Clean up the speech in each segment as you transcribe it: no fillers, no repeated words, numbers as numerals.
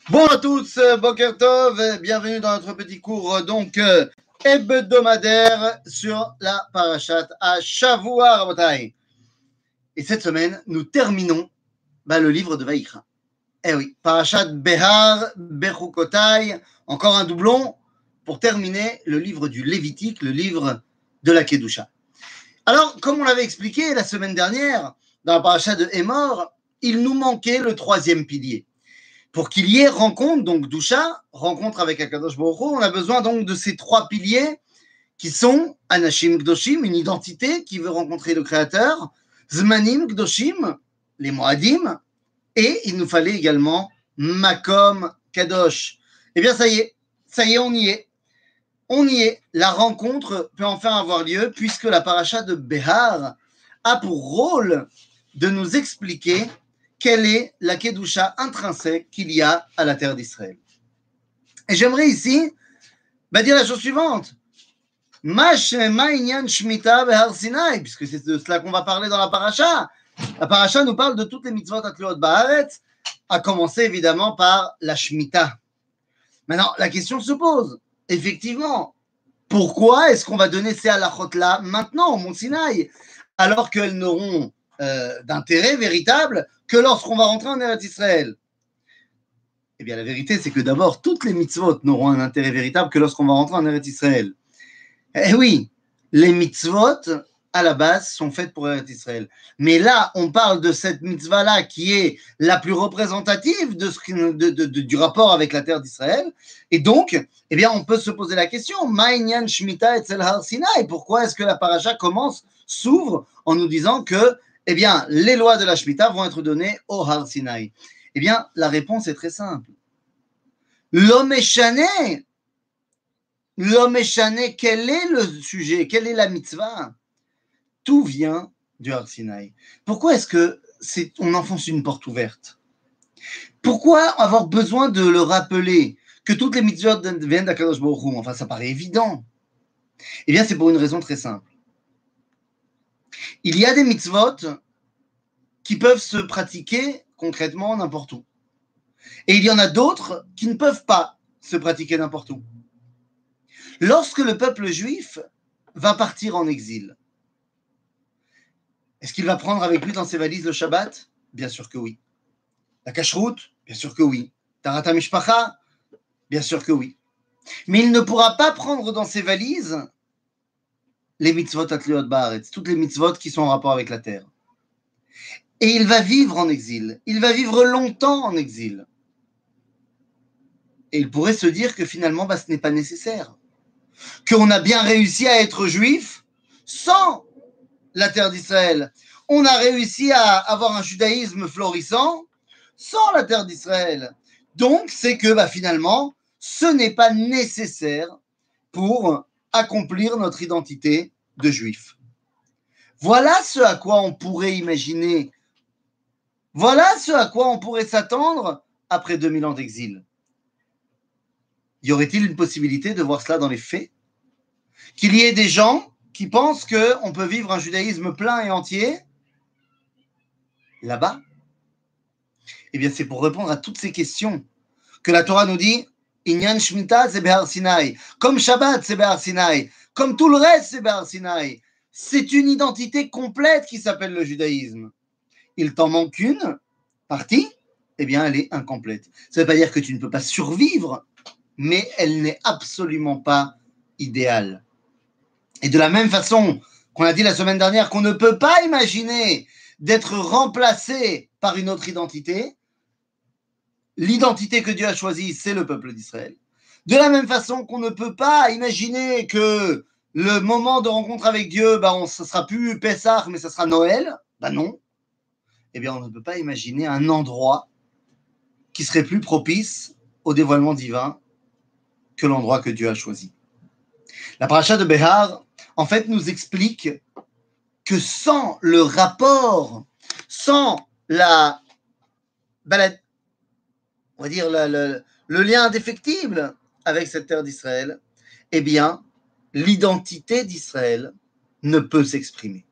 Bon à tous, Boker Tov, bienvenue dans notre petit cours hebdomadaire sur la Parashat à Shavua Rabotai. Et cette semaine, nous terminons le livre de Vaïkra. Eh oui, Parashat Behar Bechukotai, encore un doublon pour terminer le livre du Lévitique, le livre de la Kedusha. Alors, comme on l'avait expliqué la semaine dernière, dans la Parashat de Hémor, il nous manquait le troisième pilier. Pour qu'il y ait rencontre, donc Doucha, rencontre avec Akadosh Baruch Hu, on a besoin donc de ces trois piliers qui sont Anashim Gdoshim, une identité qui veut rencontrer le Créateur, Zmanim Gdoshim, les Moadim, et il nous fallait également Makom Kadosh. Eh bien, ça y est, on y est. On y est. La rencontre peut enfin avoir lieu puisque la paracha de Behar a pour rôle de nous expliquer quelle est la Kedusha intrinsèque qu'il y a à la terre d'Israël. Et j'aimerais ici dire la chose suivante. Puisque c'est de cela qu'on va parler dans la paracha. La paracha nous parle de toutes les mitzvot atluot ba'aretz, à commencer évidemment par la Shemitah. Maintenant, la question se pose. Effectivement, pourquoi est-ce qu'on va donner ces halachot-là maintenant au Mont Sinaï, alors qu'elles n'auront d'intérêt véritable que lorsqu'on va rentrer en Eretz Israël? Eh bien, la vérité, c'est que d'abord, toutes les mitzvot n'auront un intérêt véritable que lorsqu'on va rentrer en Eretz Israël. Eh oui, les mitzvot, à la base, sont faites pour Eretz Israël. Mais là, on parle de cette mitzvah-là qui est la plus représentative du rapport avec la terre d'Israël. Et donc, eh bien, on peut se poser la question, Ma'inyan Shemitah etzel Har Sinai, pourquoi est-ce que la paracha s'ouvre en nous disant que, eh bien, les lois de la Shemitah vont être données au Har Sinai? Eh bien, la réponse est très simple. L'homme échané, quel est le sujet? Quelle est la mitzvah? Tout vient du Har Sinai. Pourquoi est-ce que on enfonce une porte ouverte? Pourquoi avoir besoin de le rappeler que toutes les mitzvot viennent d'Akadosh Baruch Hu? Enfin, ça paraît évident. Eh bien, c'est pour une raison très simple. Il y a des mitzvot qui peuvent se pratiquer concrètement n'importe où. Et il y en a d'autres qui ne peuvent pas se pratiquer n'importe où. Lorsque le peuple juif va partir en exil, est-ce qu'il va prendre avec lui dans ses valises le Shabbat? Bien sûr que oui. La Kashrut? Bien sûr que oui. Tarat HaMishpacha? Bien sûr que oui. Mais il ne pourra pas prendre dans ses valises les mitzvot atliot ba'aretz, toutes les mitzvot qui sont en rapport avec la terre. Et il va vivre en exil. Il va vivre longtemps en exil. Et il pourrait se dire que finalement, ce n'est pas nécessaire. Qu'on a bien réussi à être juif sans la terre d'Israël. On a réussi à avoir un judaïsme florissant sans la terre d'Israël. Donc, c'est que finalement, ce n'est pas nécessaire pour accomplir notre identité de juif. Voilà ce à quoi on pourrait imaginer. Voilà ce à quoi on pourrait s'attendre après 2000 ans d'exil. Y aurait-il une possibilité de voir cela dans les faits? Qu'il y ait des gens qui pensent qu'on peut vivre un judaïsme plein et entier là-bas? Eh bien, c'est pour répondre à toutes ces questions que la Torah nous dit Inyan Shemitah, c'est Behar Sinai. Comme Shabbat, c'est Behar Sinai. Comme tout le reste, c'est Behar Sinai. C'est une identité complète qui s'appelle le judaïsme. Il t'en manque une partie, eh bien, elle est incomplète. Ça ne veut pas dire que tu ne peux pas survivre, mais elle n'est absolument pas idéale. Et de la même façon qu'on a dit la semaine dernière qu'on ne peut pas imaginer d'être remplacé par une autre identité, l'identité que Dieu a choisie, c'est le peuple d'Israël. De la même façon qu'on ne peut pas imaginer que le moment de rencontre avec Dieu, ce ne sera plus Pessah, mais ce sera Noël. Non. Eh bien, on ne peut pas imaginer un endroit qui serait plus propice au dévoilement divin que l'endroit que Dieu a choisi. La paracha de Behar, en fait, nous explique que sans le rapport, sans on va dire le lien indéfectible avec cette terre d'Israël, eh bien, l'identité d'Israël ne peut s'exprimer.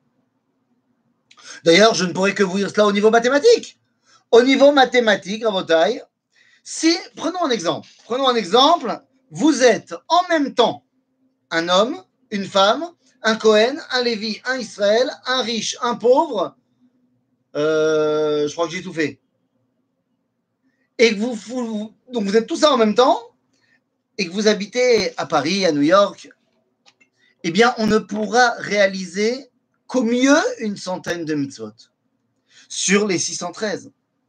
D'ailleurs, je ne pourrais que vous dire cela au niveau mathématique. Au niveau mathématique, Rabotai, Si, prenons un exemple. Prenons un exemple. Vous êtes en même temps un homme, une femme, un Cohen, un Lévi, un Israël, un riche, un pauvre. Je crois que j'ai tout fait. Et que donc vous êtes tous ça en même temps, et que vous habitez à Paris, à New York, eh bien, on ne pourra réaliser qu'au mieux une centaine de mitzvot sur les 613.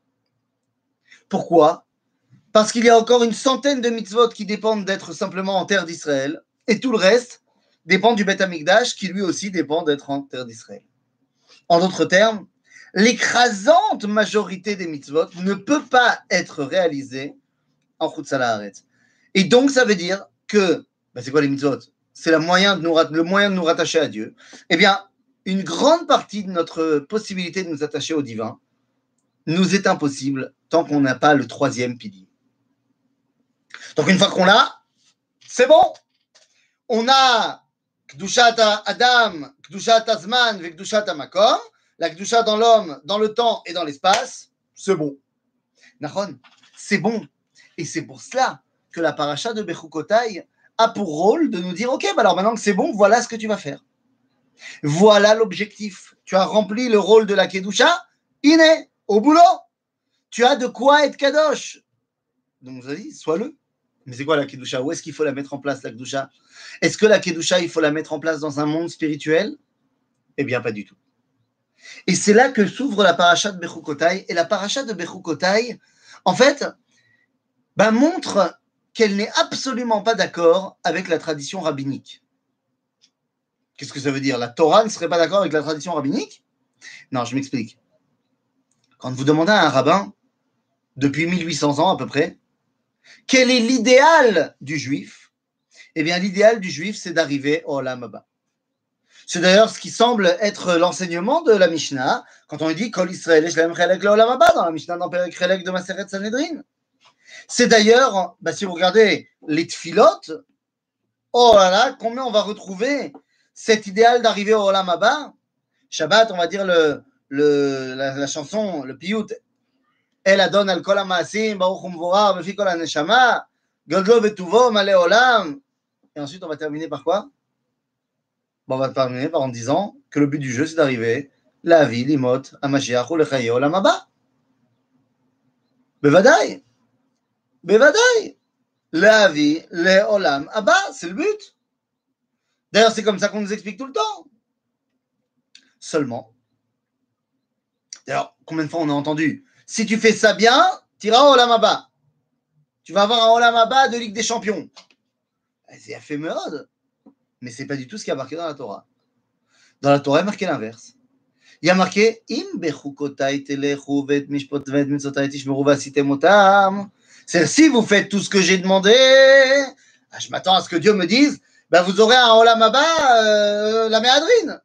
Pourquoi? Parce qu'il y a encore une centaine de mitzvot qui dépendent d'être simplement en terre d'Israël, et tout le reste dépend du Beth Amikdash, qui lui aussi dépend d'être en terre d'Israël. En d'autres termes, l'écrasante majorité des mitzvot ne peut pas être réalisée en Chutz La'aretz. Et donc, ça veut dire que, c'est quoi les mitzvot? C'est le moyen de nous rattacher à Dieu. Eh bien, une grande partie de notre possibilité de nous attacher au divin nous est impossible tant qu'on n'a pas le troisième pilier. Donc, une fois qu'on l'a, c'est bon. On a Kdushat Adam, Kdushat Azman, et Kdushat Makom, la Kdusha dans l'homme, dans le temps et dans l'espace, c'est bon. Nachon, c'est bon. Et c'est pour cela que la paracha de Bechukotai a pour rôle de nous dire, ok, alors maintenant que c'est bon, voilà ce que tu vas faire. Voilà l'objectif. Tu as rempli le rôle de la Kedusha, iné, au boulot. Tu as de quoi être kadosh. Donc, vous avez dit, sois-le. Mais c'est quoi la Kedusha? Où est-ce qu'il faut la mettre en place, la Kedusha? Est-ce que la Kedusha, il faut la mettre en place dans un monde spirituel? Eh bien, pas du tout. Et c'est là que s'ouvre la paracha de Bechukotai. Et la paracha de Bechukotai, en fait, montre qu'elle n'est absolument pas d'accord avec la tradition rabbinique. Qu'est-ce que ça veut dire? La Torah ne serait pas d'accord avec la tradition rabbinique? Non, je m'explique. Quand vous demandez à un rabbin, depuis 1800 ans à peu près, quel est l'idéal du juif? Eh bien, l'idéal du juif, c'est d'arriver au Olam Haba. C'est d'ailleurs ce qui semble être l'enseignement de la Mishnah, quand on dit Kol Israël Shlem Chelek Le'Olam Haba, dans la Mishnah dans Perek Chelek de Maseret Sanhedrin. C'est d'ailleurs, si vous regardez les tfilotes, oh là là, combien on va retrouver cet idéal d'arriver au Olam Haba. Shabbat, on va dire la chanson, le piyut, El Adon al Kol HaMaasim, Baruch Umvorar, Befi Kol HaNeshama, Godlo Vetuvo, Malé Olam. Et ensuite, on va terminer par quoi? On va terminer en disant que le but du jeu, c'est d'arriver la vie, l'imot, à Mashiach ou le Chaye Olam Haba. Bevadaï. Bevadaï. La vie, le Olam Haba, c'est le but. D'ailleurs, c'est comme ça qu'on nous explique tout le temps. Seulement. D'ailleurs, combien de fois on a entendu? Si tu fais ça bien, tu iras au Olam Haba. Tu vas avoir un Olam Haba de Ligue des Champions. C'est éphémère, mais c'est pas du tout ce qui a marqué dans la Torah. Dans la Torah, il y a marqué l'inverse. Il y a marqué Im bechukotai telechu vet mishpot vet mitzotai tishmeru vasitem otam. C'est si vous faites tout ce que j'ai demandé, je m'attends à ce que Dieu me dise, vous aurez un Olam Haba, la méadrine.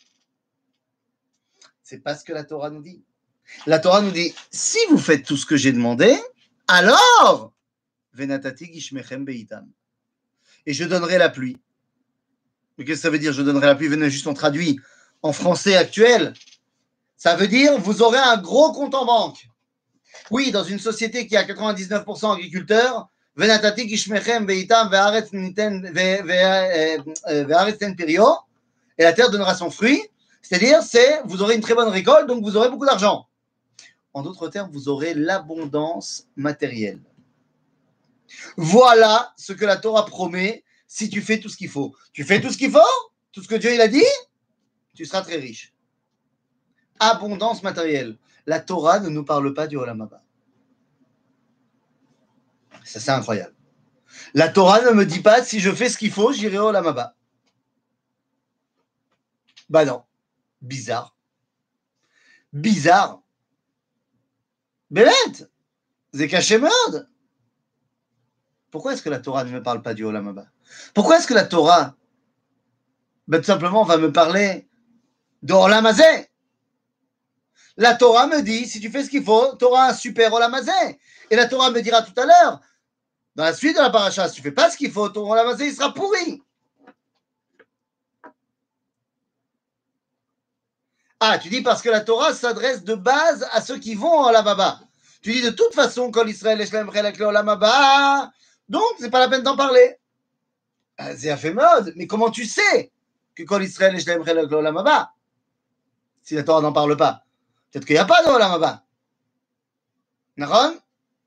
C'est pas ce que la Torah nous dit. La Torah nous dit, si vous faites tout ce que j'ai demandé, alors, venatati gishmechem beitam. Et je donnerai la pluie. Mais qu'est-ce que ça veut dire, je donnerai la pluie? Venez, juste on traduit en français actuel. Ça veut dire, vous aurez un gros compte en banque. Oui, dans une société qui a 99% agriculteurs, venatati gishmechem beitam ve'aretz ten pirio, et la terre donnera son fruit. C'est-à-dire, vous aurez une très bonne récolte, donc vous aurez beaucoup d'argent. En d'autres termes, vous aurez l'abondance matérielle. Voilà ce que la Torah promet si tu fais tout ce qu'il faut. Tu fais tout ce qu'il faut, tout ce que Dieu il a dit, tu seras très riche. Abondance matérielle. La Torah ne nous parle pas du Olam Haba. Ça, c'est incroyable. La Torah ne me dit pas si je fais ce qu'il faut, j'irai au Olam Haba. Non. Bizarre. Bizarre. Bélette. C'est caché merde. Pourquoi est-ce que la Torah ne me parle pas du Olam Haba? Pourquoi est-ce que la Torah, tout simplement, va me parler de Olam Hazeh? La Torah me dit, si tu fais ce qu'il faut, tu auras un super Olam Hazeh. Et la Torah me dira tout à l'heure, dans la suite de la paracha, si tu ne fais pas ce qu'il faut, ton Olam Hazeh, il sera pourri. Ah, tu dis parce que la Torah s'adresse de base à ceux qui vont au Olam Haba. Tu dis de toute façon, Kol Israël Eshlem Chelek Leolam Haba, donc c'est pas la peine d'en parler. C'est un fait mode, mais comment tu sais que Kol Israël Eshlem Chelek Leolam Haba si la Torah n'en parle pas? Peut-être qu'il n'y a pas de Olam Haba. Naron?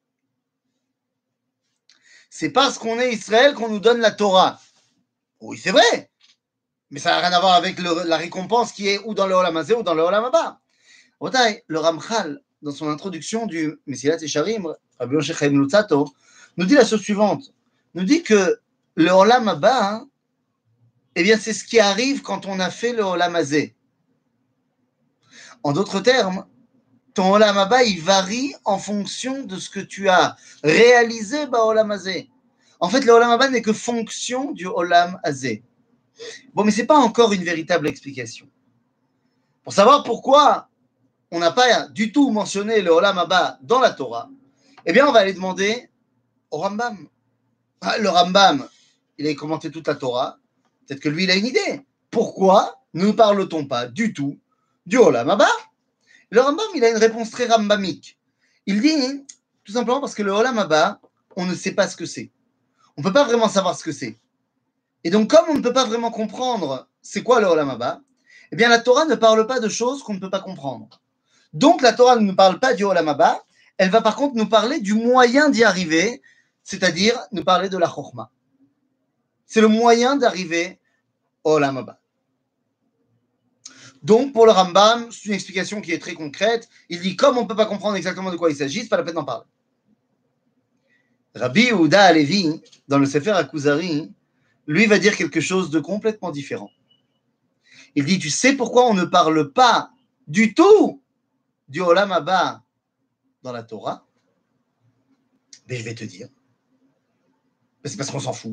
C'est parce qu'on est Israël qu'on nous donne la Torah. Oui, c'est vrai, mais ça n'a rien à voir avec la récompense qui est ou dans le Olam Hazé ou dans le Olam Haba. Le Ramchal, dans son introduction du Mesilat Yesharim, Rabbi Moshe Chaim Luzzatto, nous dit la chose suivante. Nous dit que le Olam Haba, hein, eh bien, c'est ce qui arrive quand on a fait le Olam Hazé. En d'autres termes, ton Olam Haba, il varie en fonction de ce que tu as réalisé bah, Olam Hazé. En fait, le Olam Haba n'est que fonction du Olam Hazé. Bon, mais ce n'est pas encore une véritable explication. Pour savoir pourquoi on n'a pas du tout mentionné le Olam Haba dans la Torah, eh bien, on va aller demander au Rambam. Le Rambam, il a commenté toute la Torah. Peut-être que lui, il a une idée. Pourquoi ne parle-t-on pas du tout du Olam Haba? Le Rambam, il a une réponse très rambamique. Il dit, tout simplement parce que le Olam Haba, on ne sait pas ce que c'est. On ne peut pas vraiment savoir ce que c'est. Et donc, comme on ne peut pas vraiment comprendre c'est quoi le Olam Haba, eh bien, la Torah ne parle pas de choses qu'on ne peut pas comprendre. Donc, la Torah ne nous parle pas du Olam Haba, elle va par contre nous parler du moyen d'y arriver, c'est-à-dire nous parler de la Chokhmah. C'est le moyen d'arriver au Olam Haba. Donc, pour le Rambam, c'est une explication qui est très concrète. Il dit, comme on ne peut pas comprendre exactement de quoi il s'agit, ce n'est pas la peine d'en parler. Rabbi Yehuda Halevi, dans le Sefer HaKuzari, lui va dire quelque chose de complètement différent. Il dit, tu sais pourquoi on ne parle pas du tout du Olam Haba dans la Torah? Mais je vais te dire. Mais c'est parce qu'on s'en fout.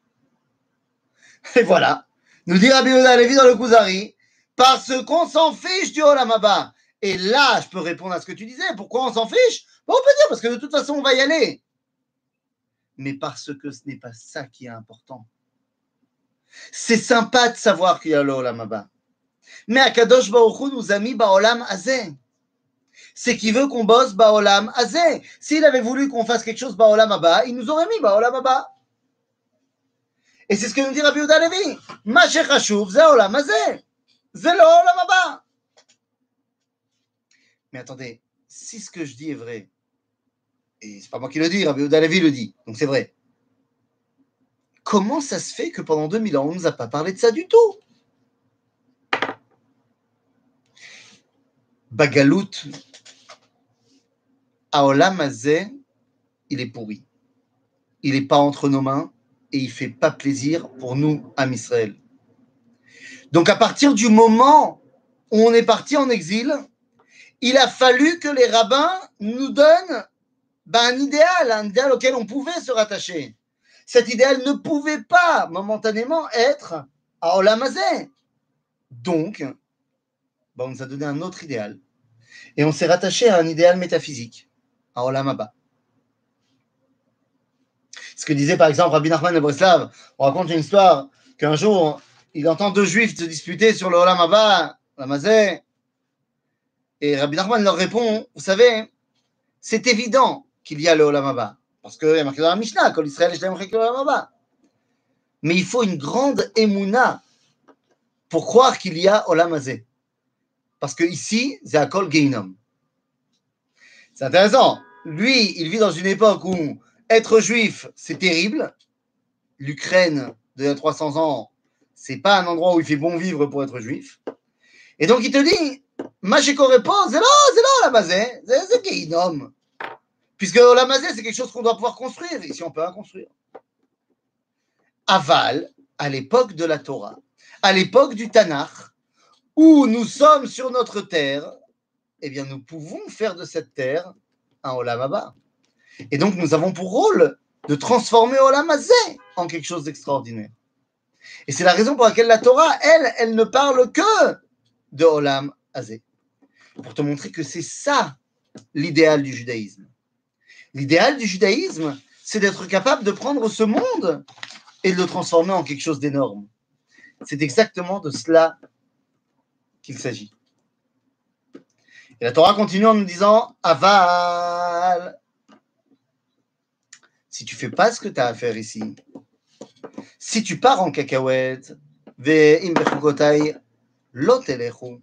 Et voilà. Nous dit Rabbi Yehuda Halevi dans le Kuzari, parce qu'on s'en fiche du Olam Haba. Et là, je peux répondre à ce que tu disais. Pourquoi on s'en fiche? On peut dire parce que de toute façon, on va y aller. Mais parce que ce n'est pas ça qui est important. C'est sympa de savoir qu'il y a le Olam Haba. Mais Akadosh Baruch Hu nous a mis Baolam Hazé. C'est qu'il veut qu'on bosse Baolam Hazé. S'il avait voulu qu'on fasse quelque chose Baolam Haba, il nous aurait mis Baolam Haba. Et c'est ce que nous dit Rabbi Yehuda Halevi. Ma shechashuv, c'est Olam Hazé. C'est le Olam Haba. Mais attendez, si ce que je dis est vrai, et c'est pas moi qui le dis, Rabbi Yehuda Halevi le dit, donc c'est vrai. Comment ça se fait que pendant 2000 ans, on ne nous a pas parlé de ça du tout? Bagalout, Aolam Hazé, il est pourri. Il n'est pas entre nos mains et il ne fait pas plaisir pour nous, Am Israël. Donc à partir du moment où on est parti en exil, il a fallu que les rabbins nous donnent un idéal auquel on pouvait se rattacher. Cet idéal ne pouvait pas momentanément être à Olam Hazé. Donc, on nous a donné un autre idéal. Et on s'est rattaché à un idéal métaphysique, à Olam Haba. Ce que disait par exemple Rabbi Nachman de Breslav, on raconte une histoire qu'un jour, il entend deux juifs se disputer sur le Olam Haba, Olam Hazé, et Rabbi Nachman leur répond, vous savez, c'est évident qu'il y a le Olam Haba, parce qu'il y a marqué dans la Mishnah, Kol Israël Eshlem Chelek Leolam Haba. Mais il faut une grande émouna pour croire qu'il y a Olam Hazé. Parce que ici, c'est Akol Geinom. C'est intéressant. Lui, il vit dans une époque où être juif, c'est terrible. L'Ukraine de 300 ans, c'est pas un endroit où il fait bon vivre pour être juif. Et donc il te dit, Machikorepo, c'est là, Olam Hazé, c'est Geinom. Puisque Olam Hazé, c'est quelque chose qu'on doit pouvoir construire. Ici, on peut pas construire. Aval, à l'époque de la Torah, à l'époque du Tanakh, où nous sommes sur notre terre, eh bien, nous pouvons faire de cette terre un Olam Haba. Et donc, nous avons pour rôle de transformer Olam Hazé en quelque chose d'extraordinaire. Et c'est la raison pour laquelle la Torah, elle ne parle que de Olam Hazé. Pour te montrer que c'est ça l'idéal du judaïsme. L'idéal du judaïsme, c'est d'être capable de prendre ce monde et de le transformer en quelque chose d'énorme. C'est exactement de cela qu'il s'agit. Et la Torah continue en nous disant Aval. Si tu ne fais pas ce que tu as à faire ici, si tu pars en cacahuète, ve'im bechukotai lo telechu,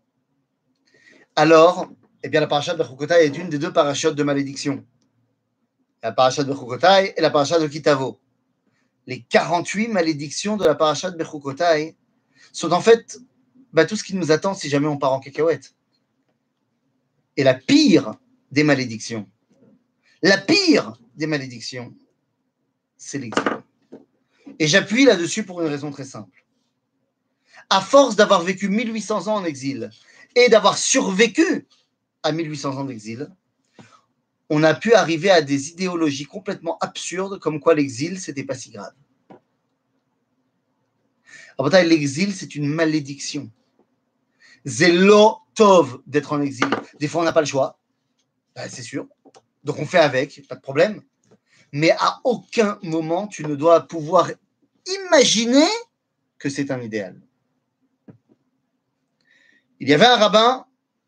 alors, eh bien, la parasha de Bechukotai est une des deux parachutes de malédiction. La parasha de Bechukotai et la parasha de Kitavo. Les 48 malédictions de la parasha de Bechukotai sont en fait tout ce qui nous attend si jamais on part en cacahuète. Et la pire des malédictions, c'est l'exil. Et j'appuie là-dessus pour une raison très simple. À force d'avoir vécu 1800 ans en exil et d'avoir survécu à 1800 ans d'exil, on a pu arriver à des idéologies complètement absurdes comme quoi l'exil, c'était pas si grave. Alors, l'exil, c'est une malédiction. Zélo tov d'être en exil. Des fois, on n'a pas le choix, c'est sûr. Donc, on fait avec, pas de problème. Mais à aucun moment, tu ne dois pouvoir imaginer que c'est un idéal. Il y avait un rabbin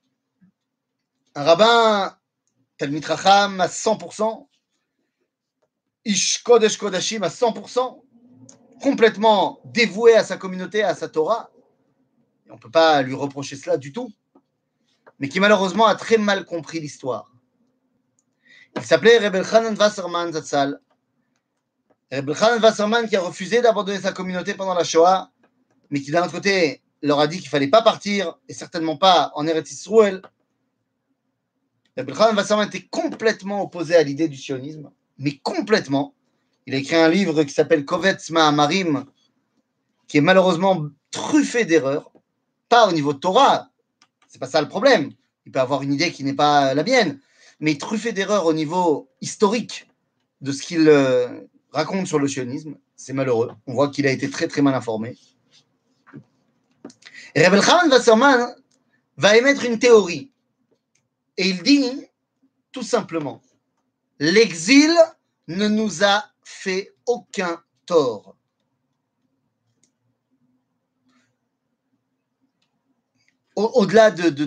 Talmid Chacham à 100%, Ish Kodesh Kodashim à 100%, complètement dévoué à sa communauté, à sa Torah. Et on ne peut pas lui reprocher cela du tout, mais qui malheureusement a très mal compris l'histoire. Il s'appelait Reb Elchanan Wasserman Zatzal. Reb Elchanan Wasserman qui a refusé d'abandonner sa communauté pendant la Shoah, mais qui d'un autre côté leur a dit qu'il ne fallait pas partir, et certainement pas en Eretz Yisroel. Reb Elchanan Wasserman était complètement opposé à l'idée du sionisme, mais complètement. Il a écrit un livre qui s'appelle Kovetz Ma'amarim, qui est malheureusement truffé d'erreurs, pas au niveau de Torah, c'est pas ça le problème. Il peut avoir une idée qui n'est pas la mienne, mais truffé d'erreurs au niveau historique de ce qu'il raconte sur le sionisme. C'est malheureux. On voit qu'il a été très très mal informé. Et Reb Elchanan Wasserman va émettre une théorie. Et il dit tout simplement, l'exil ne nous a fait aucun tort. Au-delà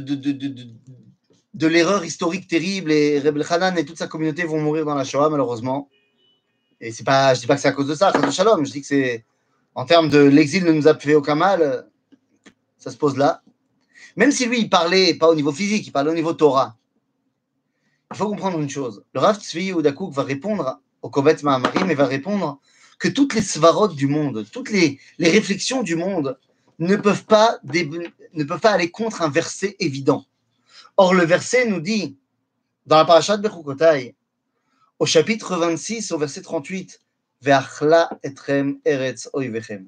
de l'erreur historique terrible, et Reb Elchanan et toute sa communauté vont mourir dans la Shoah, malheureusement. Et c'est pas, je dis pas que c'est à cause de ça, Chas Shalom. Je dis que c'est, en termes de l'exil ne nous a fait aucun mal, ça se pose là. Même si lui, il parlait pas au niveau physique, il parlait au niveau Torah. Il faut comprendre une chose. Le Rav Tzvi Yehuda Kook va répondre au Kovetz Ma'amarim et va répondre que toutes les svarot du monde, toutes les réflexions du monde ne peuvent pas aller contre un verset évident. Or, le verset nous dit, dans la parasha de Bechukotai, au chapitre 26, au verset 38, Ve'achla etrem eretz oivechem.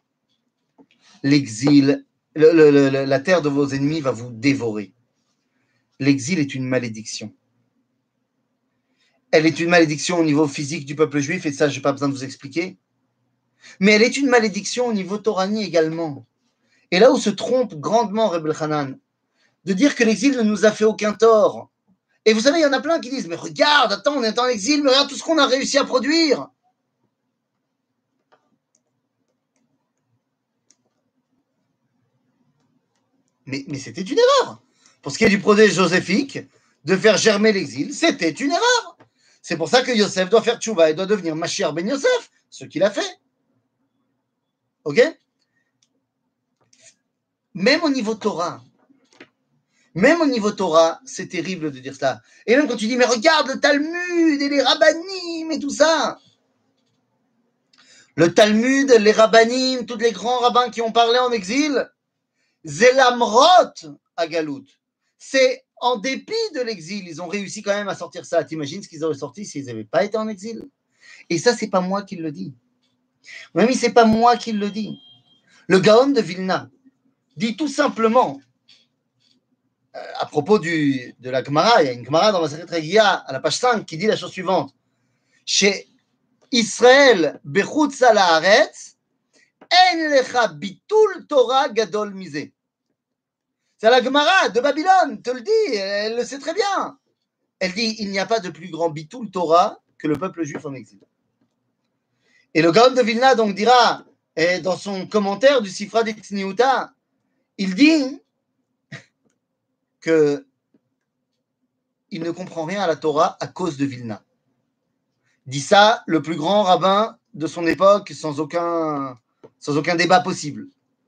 L'exil, la terre de vos ennemis va vous dévorer. L'exil est une malédiction. Elle est une malédiction au niveau physique du peuple juif, et ça, je n'ai pas besoin de vous expliquer. Mais elle est une malédiction au niveau torani également. Et là où se trompe grandement Reb Elchanan, de dire que l'exil ne nous a fait aucun tort. Et vous savez, il y en a plein qui disent, mais regarde, attends, on est en exil, mais regarde tout ce qu'on a réussi à produire. Mais c'était une erreur. Pour ce qui est du projet joséphique, de faire germer l'exil, c'était une erreur. C'est pour ça que Yosef doit faire tchouva et doit devenir Mashiach ben Yosef, ce qu'il a fait. Ok? Même au niveau Torah, c'est terrible de dire cela. Et même quand tu dis, mais regarde le Talmud et les Rabbanim et tout ça. Le Talmud, les Rabbanim, tous les grands rabbins qui ont parlé en exil, Zelamrot à Galout. C'est en dépit de l'exil, ils ont réussi quand même à sortir ça. T'imagines ce qu'ils auraient sorti s'ils n'avaient pas été en exil? Et ça, c'est pas moi qui le dis. Même si c'est pas moi qui le dis. Le Gaon de Vilna dit tout simplement, à propos de la Gemara, il y a une Gemara dans la Masechet Regia, à la page 5, qui dit la chose suivante. Chez Israël, bechutz haaretz, en lecha bitul Torah gadol misé. C'est la Gemara de Babylone, te le dit, elle le sait très bien. Elle dit, il n'y a pas de plus grand bitul Torah que le peuple juif en exil. Et le Gaon de Vilna donc dira, dans son commentaire du Sifra d'Etzniuta, il dit que il ne comprend rien à la Torah à cause de Vilna. Dit ça le plus grand rabbin de son époque sans aucun débat possible.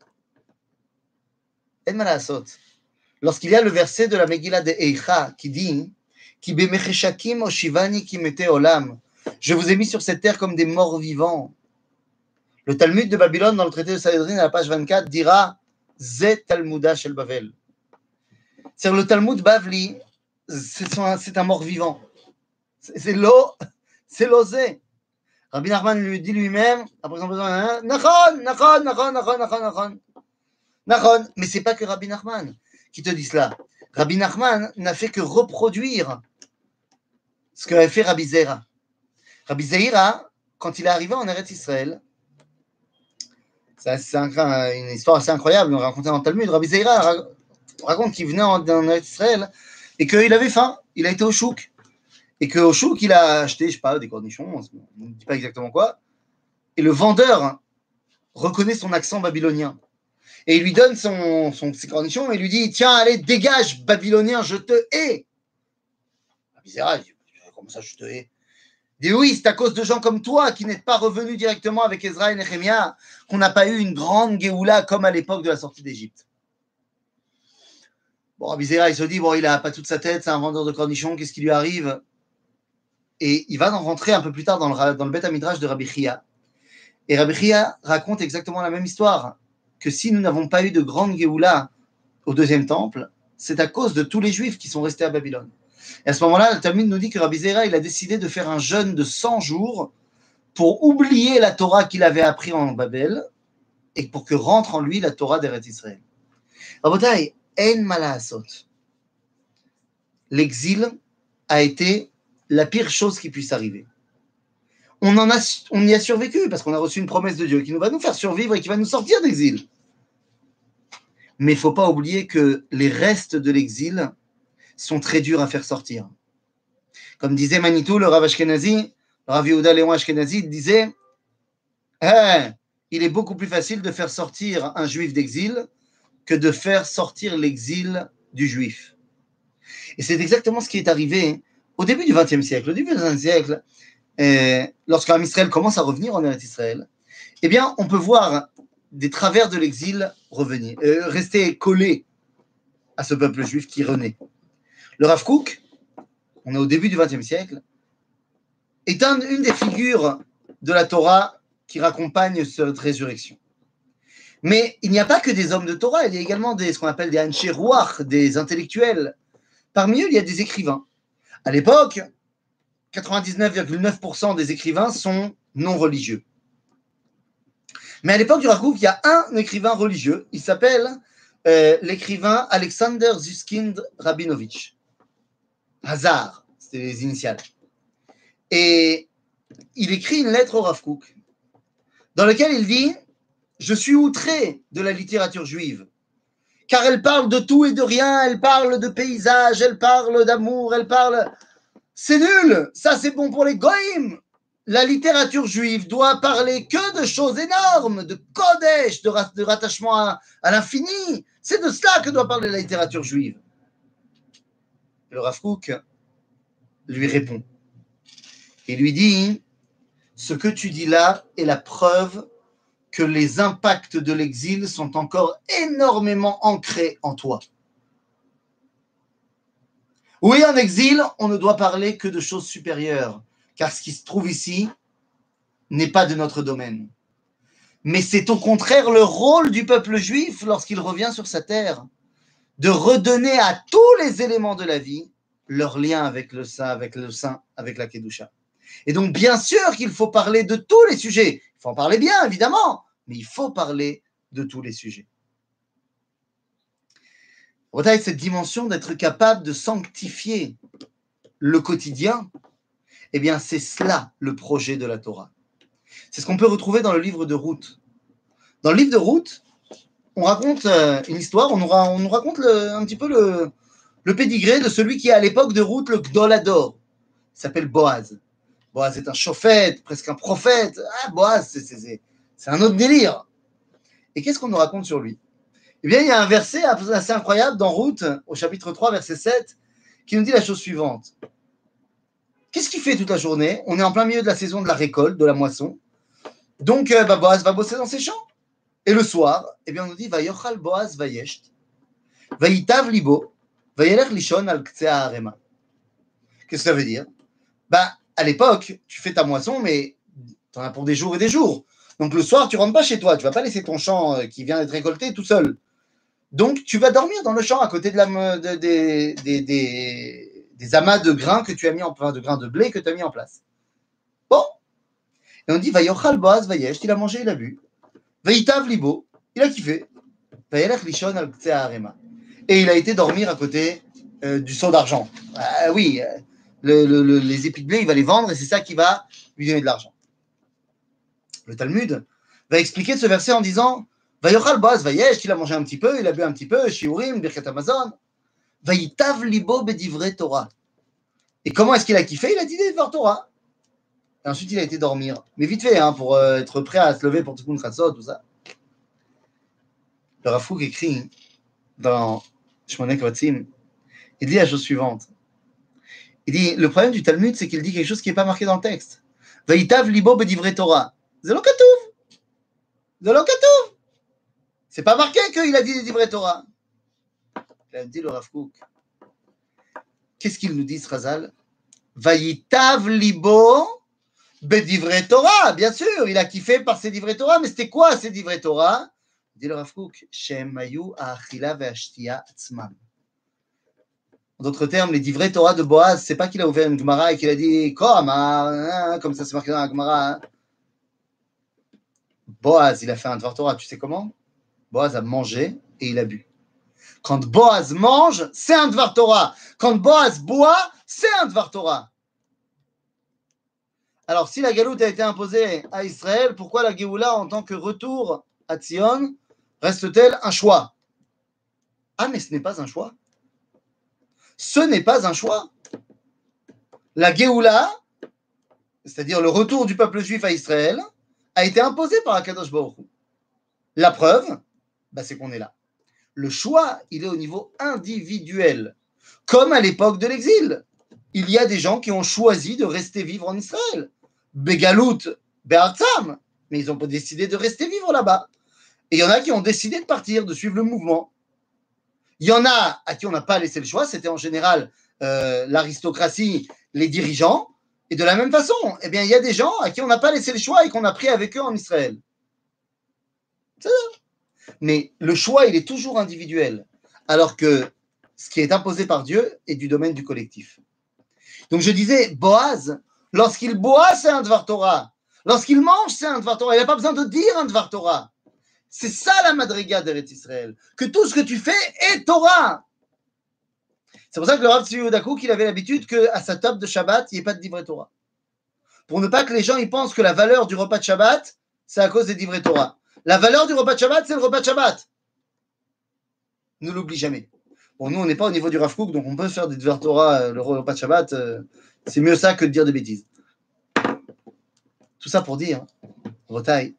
En malasot. Lorsqu'il y a le verset de la Megillah de Eicha qui dit Ki bemecheshakim oshivani ki mete olam. Je vous ai mis sur cette terre comme des morts vivants. Le Talmud de Babylone, dans le traité de Sanhedrin, à la page 24, dira Ze Talmuda shel Bavel. C'est le Talmud Bavli, c'est un mort vivant. C'est l'osé. Rabbi Nachman lui dit lui-même, après son besoin, Nachon. Mais c'est pas que Rabbi Nachman qui te dit cela. Rabbi Nachman n'a fait que reproduire ce qu'avait fait Rabbi Zera. Rabbi Zera, quand il est arrivé en Eretz Israël, c'est une histoire assez incroyable, on racontait dans le Talmud. Rabbi Zera raconte qu'il venait en Eretz Israël et qu'il avait faim. Il a été au chouk. Et qu'au chouk, il a acheté, je sais pas, des cornichons, on ne dit pas exactement quoi. Et le vendeur reconnaît son accent babylonien. Et il lui donne ses cornichons et lui dit Tiens, allez, dégage, babylonien, je te hais. Rabbi Zera, il dit Comment ça, je te hais? Il dit Oui, c'est à cause de gens comme toi qui n'êtes pas revenus directement avec Ezra et Nehemia qu'on n'a pas eu une grande Géoula comme à l'époque de la sortie d'Égypte. Bon, Rabbi Zera, il se dit Bon, il n'a pas toute sa tête, c'est un vendeur de cornichons, qu'est-ce qui lui arrive? Et il va en rentrer un peu plus tard dans le Beth Midrash de Rabbi Chia. Et Rabbi Chia raconte exactement la même histoire, que si nous n'avons pas eu de grande Géoula au deuxième temple, c'est à cause de tous les Juifs qui sont restés à Babylone. Et à ce moment-là, le Talmud nous dit que Rabbi Zera, il a décidé de faire un jeûne de 100 jours pour oublier la Torah qu'il avait appris en Babel et pour que rentre en lui la Torah d'Eretz Israël. Rabotai, en malasot. L'exil a été la pire chose qui puisse arriver. On y a survécu parce qu'on a reçu une promesse de Dieu qui va nous faire survivre et qui va nous sortir d'exil. Mais il ne faut pas oublier que les restes de l'exil sont très durs à faire sortir. Comme disait Manitou, le Rav Ashkenazi, le Rav Yehuda Léon Ashkenazi, disait il est beaucoup plus facile de faire sortir un juif d'exil que de faire sortir l'exil du juif. Et c'est exactement ce qui est arrivé au début du XXe siècle. Au début du XXe siècle, lorsqu'un Israël commence à revenir en Eretz Israël, eh bien, on peut voir des travers de l'exil revenir, rester collés à ce peuple juif qui renaît. Le Rav Kook, on est au début du XXe siècle, est une des figures de la Torah qui raccompagne cette résurrection. Mais il n'y a pas que des hommes de Torah, il y a également ce qu'on appelle des Anshe Ruach, des intellectuels. Parmi eux, il y a des écrivains. À l'époque, 99,9% des écrivains sont non religieux. Mais à l'époque du Rav Kook, il y a un écrivain religieux, il s'appelle l'écrivain Alexander Susskind Rabinovich. Hazar, c'était les initiales. Et il écrit une lettre au Rav Kook, dans laquelle il dit « Je suis outré de la littérature juive, car elle parle de tout et de rien, elle parle de paysages, elle parle d'amour, elle parle... C'est nul, ça c'est bon pour les goïms. La littérature juive doit parler que de choses énormes, de kodesh, de rattachement à l'infini. C'est de cela que doit parler la littérature juive. » Et le Rav Kook lui répond. Il lui dit « Ce que tu dis là est la preuve que les impacts de l'exil sont encore énormément ancrés en toi. Oui, en exil, on ne doit parler que de choses supérieures, car ce qui se trouve ici n'est pas de notre domaine. Mais c'est au contraire le rôle du peuple juif, lorsqu'il revient sur sa terre, de redonner à tous les éléments de la vie leur lien avec le saint, avec la Kedusha. Et donc, bien sûr qu'il faut parler de tous les sujets. Il faut en parler bien, évidemment, mais il faut parler de tous les sujets. Cette dimension d'être capable de sanctifier le quotidien, eh bien, c'est cela le projet de la Torah. C'est ce qu'on peut retrouver dans le livre de Ruth. Dans le livre de Ruth, on raconte une histoire, on nous raconte un petit peu le pédigré de celui qui est à l'époque de Ruth le Gdolador. Il s'appelle Boaz. Boaz est un chauffette, presque un prophète. Ah, Boaz, c'est un autre délire. Et qu'est-ce qu'on nous raconte sur lui? Eh bien, il y a un verset assez incroyable dans Ruth, au chapitre 3, verset 7, qui nous dit la chose suivante. Qu'est-ce qu'il fait toute la journée? On est en plein milieu de la saison de la récolte, de la moisson. Donc, Boaz va bosser dans ses champs. Et le soir, eh bien, on nous dit Vayochal Boaz Vayesht, Vayitav Libo, Vayelech Lishon al Ktsea Harema. Qu'est-ce que ça veut dire? À l'époque, tu fais ta moisson, mais tu en as pour des jours et des jours. Donc, le soir, tu ne rentres pas chez toi. Tu ne vas pas laisser ton champ qui vient d'être récolté tout seul. Donc, tu vas dormir dans le champ à côté de des amas de grains que tu as mis en place, de grains de blé que tu as mis en place. Bon. Et on dit Vayochal Boaz Vayesh, il a mangé, il a bu. Vayitav Libo, il a kiffé. Vayelech Lishon al Ktsea Harema. Et il a été dormir à côté du seau d'argent. Oui, les épis de blé, il va les vendre et c'est ça qui va lui donner de l'argent. Le Talmud va expliquer ce verset en disant Vayochal Boaz Vayesh, il a mangé un petit peu, il a bu un petit peu, Shiurim, Birkat Hamazon, Vayitav Libo Bedivrei Torah. Et comment est-ce qu'il a kiffé? Il a dit des Dvar Torah. Et ensuite, il a été dormir. Mais vite fait, pour être prêt à se lever pour Tikkun Chatzot, tout ça. Le Rav Kook écrit dans Shmoneh Kvatzim, il dit la chose suivante. Il dit, le problème du Talmud, c'est qu'il dit quelque chose qui n'est pas marqué dans le texte. Vayitav libo bedivrei Torah. C'est lo katuv. C'est lo katuv. C'est pas marqué qu'il a dit des divrei Torah. Il a dit le Rav Kook. Qu'est-ce qu'il nous dit, ce Chazal? Vayitav libo bedivrei Torah. Bien sûr, il a kiffé par ses divrei Torah, mais c'était quoi ces divrei Torah? Dit le Rav Kook, Shem mayu ha'achila ve'ashtiya atzmam. En d'autres termes, les divrei Torah de Boaz, c'est pas qu'il a ouvert une Gemara et qu'il a dit comme ça c'est marqué dans la Gemara. Boaz, il a fait un Dvar Torah, tu sais comment? Boaz a mangé et il a bu. Quand Boaz mange, c'est un Dvar Torah. Quand Boaz boit, c'est un Dvar Torah. Alors, si la galoute a été imposée à Israël, pourquoi la Géoula, en tant que retour à Tzion, reste-t-elle un choix? Ah, mais ce n'est pas un choix. Ce n'est pas un choix. La Géoula, c'est-à-dire le retour du peuple juif à Israël, a été imposé par Akadosh Baruch Hu. La preuve, c'est qu'on est là. Le choix, il est au niveau individuel. Comme à l'époque de l'exil. Il y a des gens qui ont choisi de rester vivre en Israël. Begalout, Be'artzam. Mais ils ont pas décidé de rester vivre là-bas. Et il y en a qui ont décidé de partir, de suivre le mouvement. Il y en a à qui on n'a pas laissé le choix. C'était en général l'aristocratie, les dirigeants. Et de la même façon, il y a des gens à qui on n'a pas laissé le choix et qu'on a pris avec eux en Israël. C'est ça. Mais le choix, il est toujours individuel. Alors que ce qui est imposé par Dieu est du domaine du collectif. Donc je disais, Boaz, lorsqu'il boit, c'est un Dvar Torah. Lorsqu'il mange, c'est un Dvar Torah. Il n'a pas besoin de dire un Dvar Torah. C'est ça la madriga d'Eretz Israël. Que tout ce que tu fais est Torah. C'est pour ça que le Rav Tzvi Yehuda Kook, il avait l'habitude qu'à sa table de Shabbat, il n'y ait pas de divrei Torah. Pour ne pas que les gens ils pensent que la valeur du repas de Shabbat, c'est à cause des divrei Torah. La valeur du repas de Shabbat, c'est le repas de Shabbat. Ne l'oublie jamais. Bon, nous, on n'est pas au niveau du Rav Kook, donc on peut faire des divrei Torah, le repas de Shabbat. C'est mieux ça que de dire des bêtises. Tout ça pour dire, Rotaï,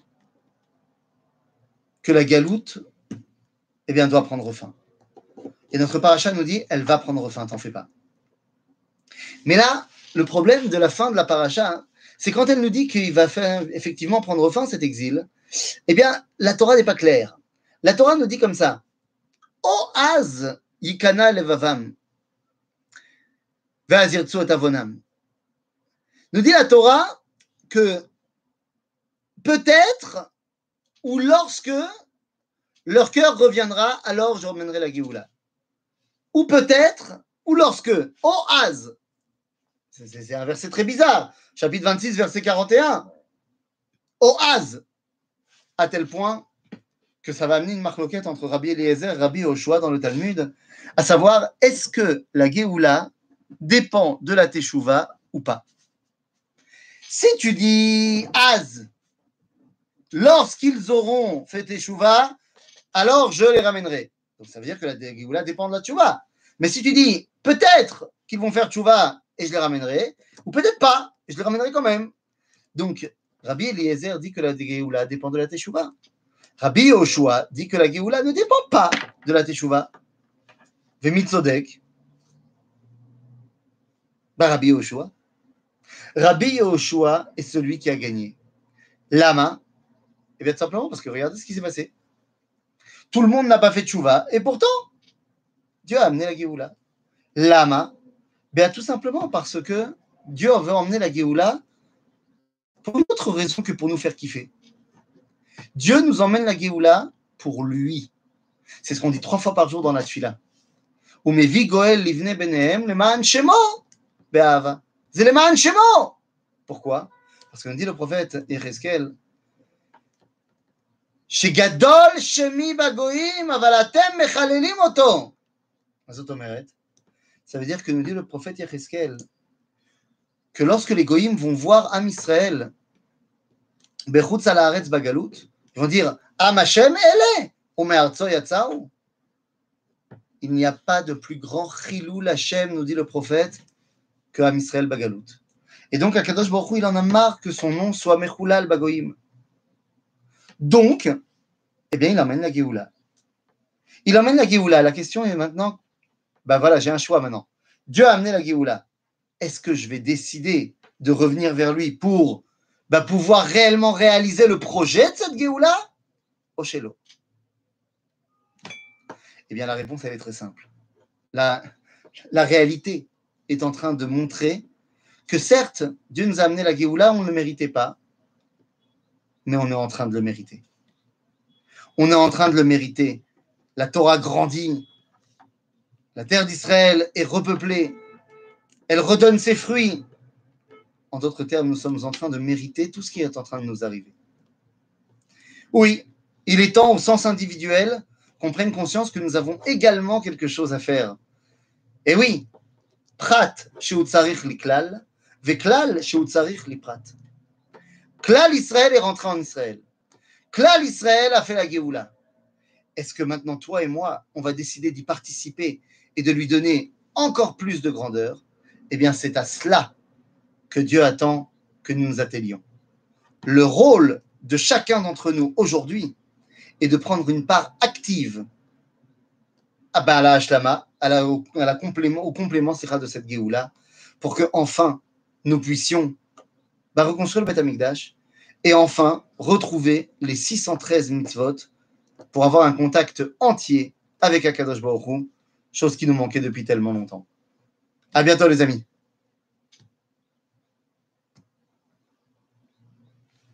que la galoute, doit prendre fin. Et notre paracha nous dit, elle va prendre fin, t'en fais pas. Mais là, le problème de la fin de la paracha, c'est quand elle nous dit qu'il va effectivement prendre fin cet exil, la Torah n'est pas claire. La Torah nous dit comme ça, Oaz yikana levavam, ve'az yirtzu et avonam. Nous dit la Torah que peut-être ou lorsque leur cœur reviendra, alors je remènerai la Géoula. Ou peut-être, ou lorsque, Oaz, c'est un verset très bizarre, chapitre 26, verset 41, Oaz, à tel point que ça va amener une marloquette entre Rabbi Eliezer et Rabbi Yoshua dans le Talmud, à savoir, est-ce que la Géoula dépend de la Teshuvah ou pas? Si tu dis Az, lorsqu'ils auront fait Teshuvah, alors je les ramènerai. Donc ça veut dire que la Géoula dépend de la Teshuvah. Mais si tu dis peut-être qu'ils vont faire Teshuvah et je les ramènerai, ou peut-être pas, et je les ramènerai quand même. Donc Rabbi Eliezer dit que la Géoula dépend de la Teshuvah. Rabbi Yoshua dit que la Géoula ne dépend pas de la Teshuvah. Vemitzodek. Bah, Rabbi Yehoshua. Rabbi Yehoshua est celui qui a gagné. Lama, eh bien, tout simplement parce que regardez ce qui s'est passé. Tout le monde n'a pas fait tchouva, et pourtant, Dieu a amené la Géoula. Lama, bien, tout simplement parce que Dieu veut emmener la Géoula pour une autre raison que pour nous faire kiffer. Dieu nous emmène la Géoula pour lui. C'est ce qu'on dit 3 fois par jour dans la Tfila. Ou mevi goel livne benehem leman shemo be'ava. C'est leman shemo. Pourquoi? Parce qu'on dit le prophète Yecheskel, shegadol shemi bagoim aval atem mechalelim oto. Ça veut dire que nous dit le prophète Yecheskel que lorsque les goïms vont voir Am Israël bechutz al haaretz bagalut, ils vont dire Am Hashem ele ume'artzo yatzau. Il n'y a pas de plus grand chilul Hashem, nous dit le prophète, que Am Israël bagalut. Et donc Akadosh Baruch Hu, il en a marre que son nom soit Mechulal bagoïm. Donc, eh bien, il emmène la Géoula. Il emmène la Géoula. La question est maintenant, ben voilà, j'ai un choix maintenant. Dieu a amené la Géoula. Est-ce que je vais décider de revenir vers lui pour pouvoir réellement réaliser le projet de cette Géoula? Oshelo. Eh bien, la réponse, elle est très simple. La réalité est en train de montrer que certes, Dieu nous a amené la Géoula, on ne le méritait pas, mais on est en train de le mériter. On est en train de le mériter. La Torah grandit, la terre d'Israël est repeuplée, elle redonne ses fruits. En d'autres termes, nous sommes en train de mériter tout ce qui est en train de nous arriver. Oui, il est temps au sens individuel qu'on prenne conscience que nous avons également quelque chose à faire. Et oui, prat shehu tzarich li klal, ve klal shehu tzarich li prat. Klal Israël est rentré en Israël. Klal Israël a fait la Géoula. Est-ce que maintenant, toi et moi, on va décider d'y participer et de lui donner encore plus de grandeur? Eh bien, c'est à cela que Dieu attend que nous nous attellions. Le rôle de chacun d'entre nous aujourd'hui est de prendre une part active à la Hashlama, au complément de cette Géoula, pour que enfin nous puissions reconstruire le Beth Amikdash et enfin retrouver les 613 mitzvot pour avoir un contact entier avec Akadosh Baruch Hu, chose qui nous manquait depuis tellement longtemps. À bientôt les amis.